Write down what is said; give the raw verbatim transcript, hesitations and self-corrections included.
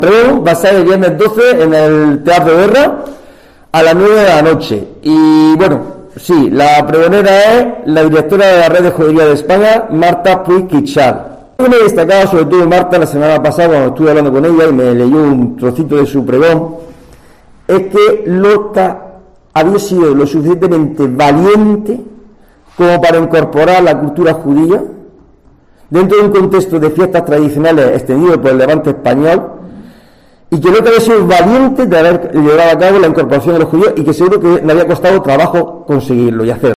Pregón va a ser el viernes doce en el Teatro Guerra a las nueve de la noche. Y bueno, sí, la pregonera es la directora de la Red de Joyería de España, Marta Puig Quixal. Yo me destacaba sobre todo Marta la semana pasada cuando estuve hablando con ella y me leyó un trocito de su pregón, es que Lorca había sido lo suficientemente valiente como para incorporar la cultura judía dentro de un contexto de fiestas tradicionales extendido por el Levante español, y que Lorca había sido valiente de haber llevado a cabo la incorporación de los judíos y que seguro que le había costado trabajo conseguirlo y hacerlo.